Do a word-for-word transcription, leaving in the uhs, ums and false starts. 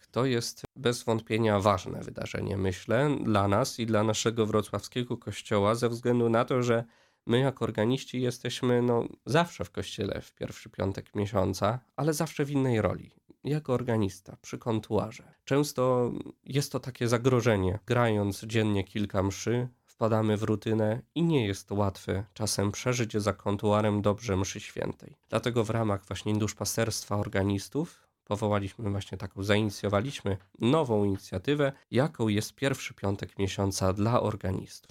To jest bez wątpienia ważne wydarzenie, myślę, dla nas i dla naszego wrocławskiego kościoła, ze względu na to, że my jako organiści jesteśmy no, zawsze w kościele w pierwszy piątek miesiąca, ale zawsze w innej roli. Jako organista, przy kontuarze. Często jest to takie zagrożenie. Grając dziennie kilka mszy, wpadamy w rutynę i nie jest to łatwe czasem przeżyć za kontuarem dobrze mszy świętej. Dlatego w ramach właśnie duszpasterstwa organistów powołaliśmy właśnie taką, zainicjowaliśmy nową inicjatywę, jaką jest pierwszy piątek miesiąca dla organistów.